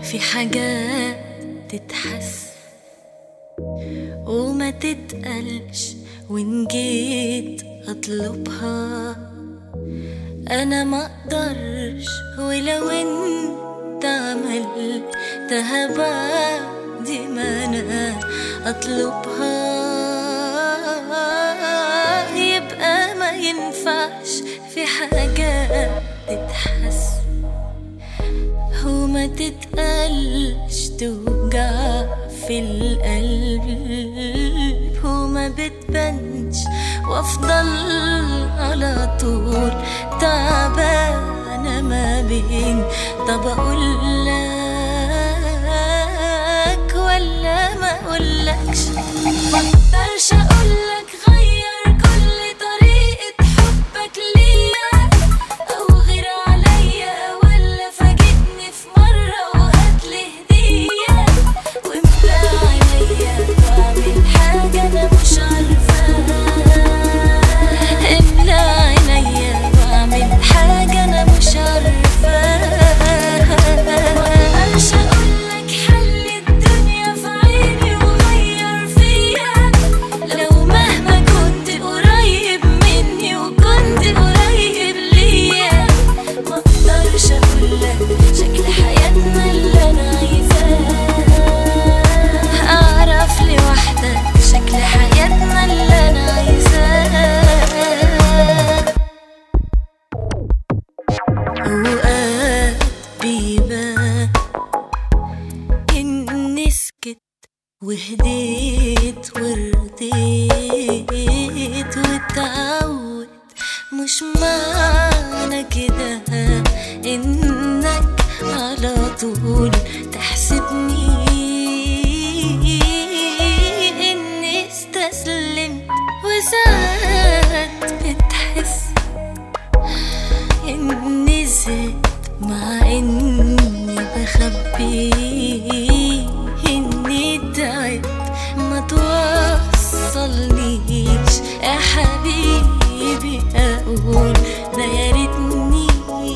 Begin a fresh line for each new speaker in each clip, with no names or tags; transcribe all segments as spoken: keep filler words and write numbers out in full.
في حاجات تتحس وما تتقلش، وإن جيت أطلبها أنا ما أقدرش، ولو أنت عملتها بعد ما أنا أطلبها يبقى ما ينفعش. في حاجات تتحس وما تتقلش، توجع في القلب وما بتبانش، وافضل على طول تعبانة ما بين طب اقولك ولا ما اقولكش. مقدرش اقولك غير كل طريقة حبك ليا او غير عليا، ولا فاجئني في مرة وهاتلي هدية واملى عينيا واعمل حاجة انا مش عارفاها. املى عينيا واعمل حاجة انا مش عارفاها. مقدرش اقولك حل الدنيا في عيني وغير فيا، لو مهما كنت قريب مني وكنت قريب ليا. مقدرش اقولك شكل حياتنا اللي انا عايزاه، اعرف لوحدك شكل حياتنا اللي انا عايزاه. اوقات بيبان اني سكت وهديت ورضيت واتعود، مش معنى كده انك على طول تحسبني اني استسلمت. وساعات بتحس اني زدت مع اني بخبي اني تعبت ما توصلنيش يا حبيبي. اقول ده يا ريتني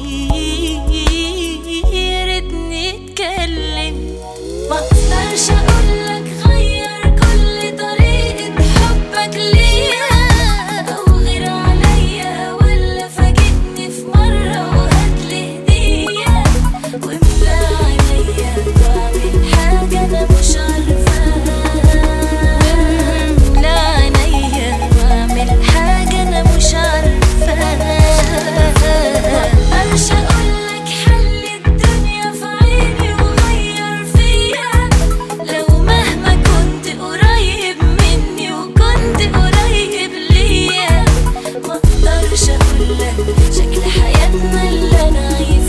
يا ريتني اتكلم. مقدرش اقولك غير كل طريقة حبك ليا او غير عليا، ولا فاجئني في مرة وهاتلي هدية واملى عينيا واعمل حاجة انا مش عارفاها. املى عينيا واعمل حاجة انا مش عارفاها. مقدرش اقولك حل الدنيا في عيني وغير فيا، لو مهما كنت قريب مني وكنت قريب ليا. مقدرش اقولك شكل حياتنا اللي انا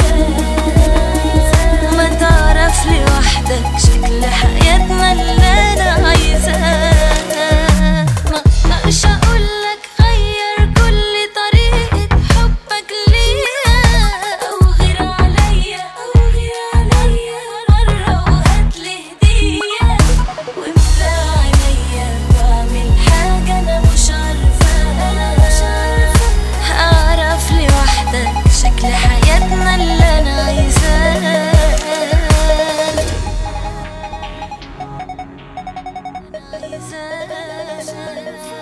عايزاه، ما تعرف لوحدك شكل حياتنا اللي انا عايزاه. مقدرش اقولك غير كل طريقة حبك ليا او غير عليا، او غير عليا مرة وهاتلي هدية واملى عينيا واعمل حاجة انا مش عارفاها. اعرف لوحدك شكل حياتنا اللي انا عايزاه. عايزاه